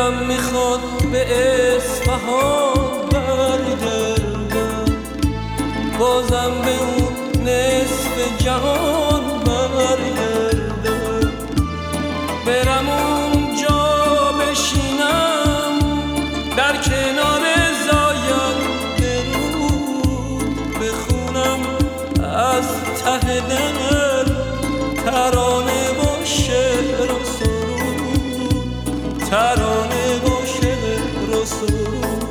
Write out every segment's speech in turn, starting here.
دلم میخواد به اصفهان برگردم، بازم به اون نصف جهان برگردم، برم اونجا بشینم در کنار زاینده رود، بخونم از ته دل ترانه و شعر و سرود، ترانه و شعر و سرود.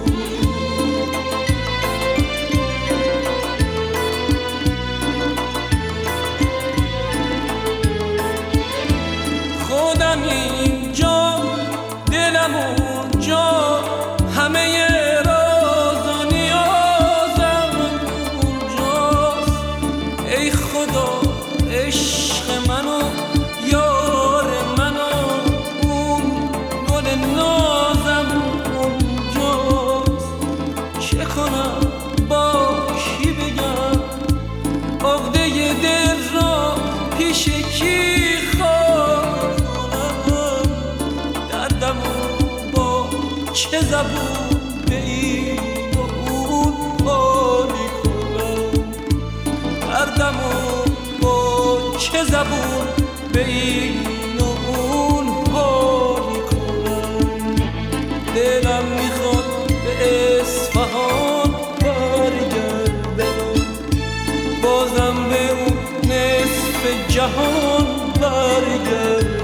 خودم اینجا دلم اونجا، همه راز و نیازم اونجاست. ای خدا عشق منو یار منو، اون گل نازم اونجاست. چه کنم با کی بگم عقده دل را پیش کی خواهد کنم، دردمو با چه زبون به این و اون حالی کنم، دردمو با چه زبون به این و اون حالی کنم. دلم میخواد به اصفهان برگردم، بازم به اون نصف جهان برگردم.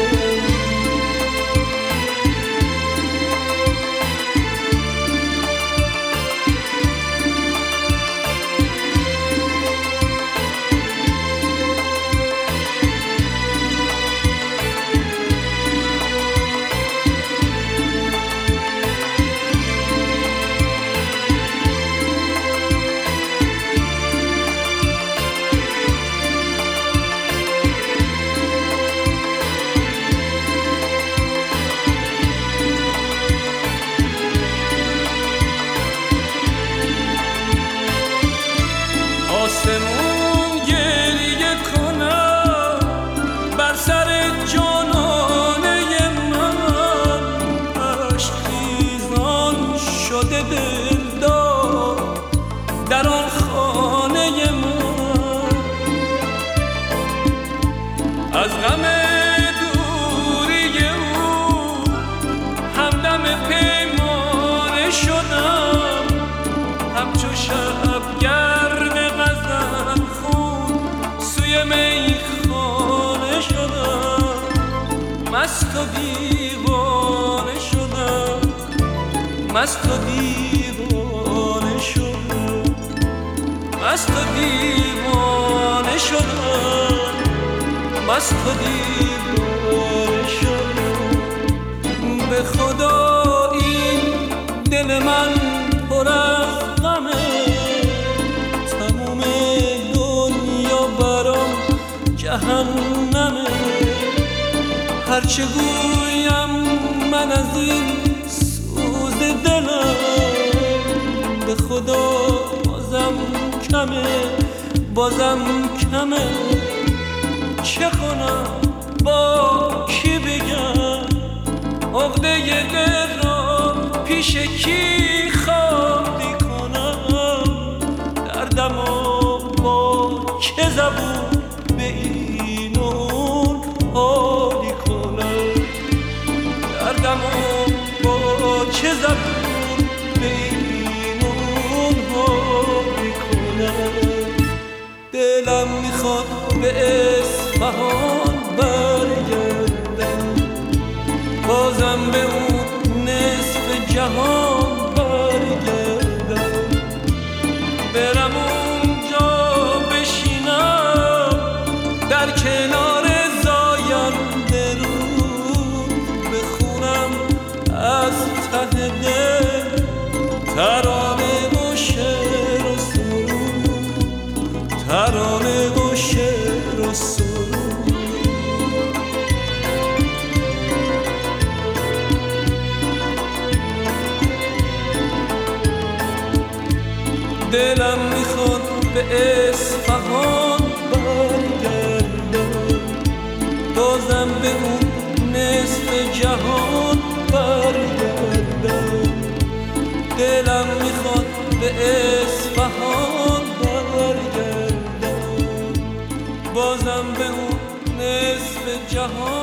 آسمون گریه کنم بر سر جانانه من، عشق خیزان شده دلدار در آن خانه من. از غم دوری او همدم پیمانه شدم، همچو شبگرد سوی میخانه شدم، مست و دیوانه شدم، مست و دیوانه شدم، مست و دیوانه شدم، مست و دیوانه شدم. به خدا این دل من پر از غمه، تموم دنیا برام جهنمه. هرچه گویم من از این سوز دلم، به خدا بازم کمه، بازم کمه. چه کنم با کی بگم عقده دل را پیش کی خالی کنم، دردمو با چه زبون به این و اون حالی کنم، دردمو با چه زبون به این و اون حالی کنم. دلم میخواد به اصفهان برگردم، بازم به اون نصف جهان برگردم، برم اونجا بشینم در کنار زاینده رود، بخونم از ته دل ترانه و شعر و سرود، ترانه و شعر و سرود. دلم میخواد به اصفهان برگردم، بازم به اون نصف جهان برگردم. جهان